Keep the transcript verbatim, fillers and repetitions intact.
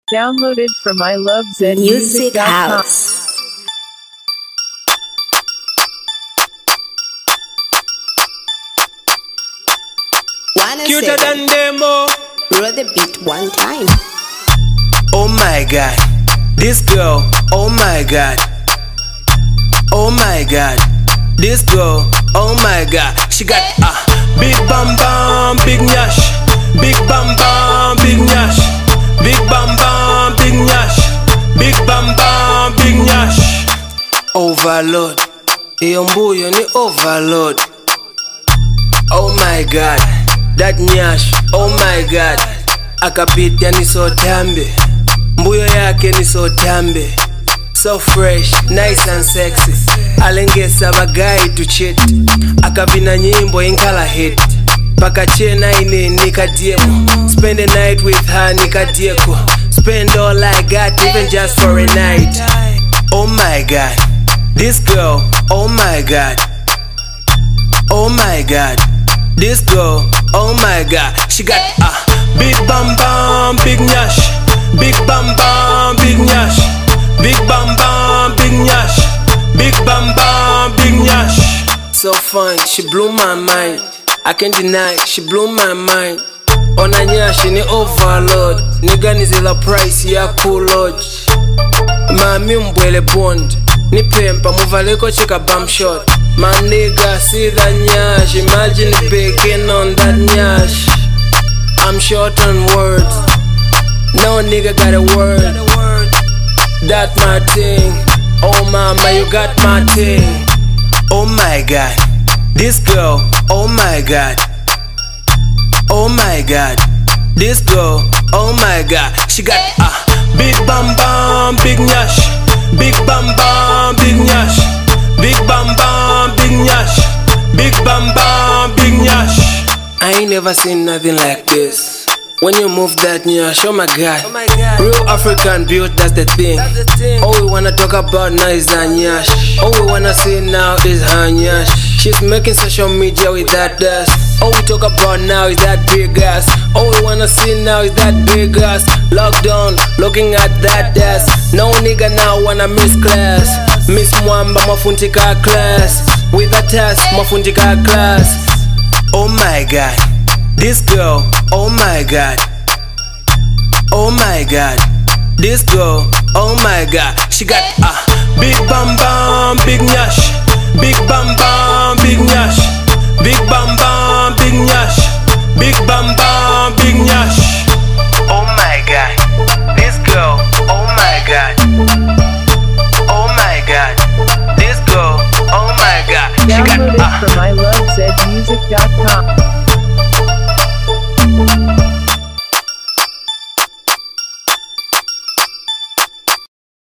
Downloaded from I love zed music Music dot com. House. Wanna Cuter say, than demo. roll the beat one time. Oh my god, this girl, oh my god. Oh my god, this girl, oh my god. She got a uh, big bam bam, big nyash. Big bam bam, big nyash. Big bam bam, big nyash. Big bam bam, big nyash. Overload, iyo mbuyo ni overload. Oh my god, that nyash, oh my god. Akapita ni so tambe, mbuyo yake ni so tambe. So fresh, nice and sexy. Alengesa bagai to cheat. Akavina nyimbo inkala hit. Paka chena ine nikadiemo. Spend the night with her nikadieko. Spend all I got even just for a night. Oh my god, this girl, oh my god. Oh my god, this girl, oh my god. She got a uh, big bam bam, big nyash. Big bam bam, big nyash. Big bam bam, big nyash. Big bam bam, big nyash. So fine, she blew my mind. I can't deny, she blew my mind. Ona nyash ni overload. Nigga nizila price ya cool lodge. Mami mbwele bond. Ni pempa muvaleko chika bum shot. My nigga see that nyash. Imagine baking on that nyash. I'm short on words. No nigga got a word. That my thing. Oh mama, you got my thing. Oh my god, this girl, oh my god. Oh my god, this girl, oh my god. She got a uh, big bam bam, big nyash. Big bam bam, big nyash. Big bam bam, big nyash. Big bam bam, big nyash. I ain't never seen nothing like this. When you move that nyash, oh my god, oh my god. Real African build, that's the thing. That's the thing. All we wanna talk about now is that nyash. All we wanna see now is her nyash. She's making social media with that dust. All we talk about now is that big ass. All we wanna see now is that big ass. Lockdown, looking at that ass. No nigga now wanna miss class. Miss Mwamba mafuntika class. With that test, mafuntika class. Oh my god, this girl, oh my god. Oh my god, this girl, oh my god. She got a uh, big bam bam, big nyash. Big bam bam, big nyash. Big bam bam, big nyash. Big bam bam, big nyash. Oh my god, this girl, oh my god. Oh my god, this girl, oh my god. She got Downloaded uh, from I love zed music dot com.